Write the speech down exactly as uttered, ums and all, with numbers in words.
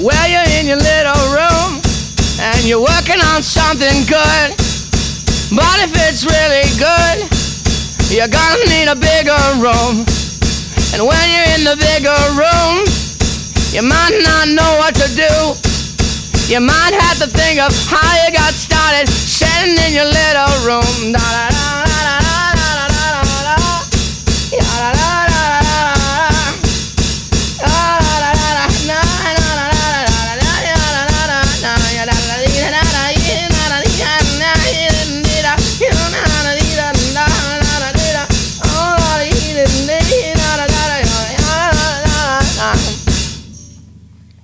Well, you're in your little room and you're working on something good. But if it's really good, you're gonna need a bigger room. And when you're in the bigger room, you might not know what to do. You might have to think of how you got started sitting in your little room. Da-da.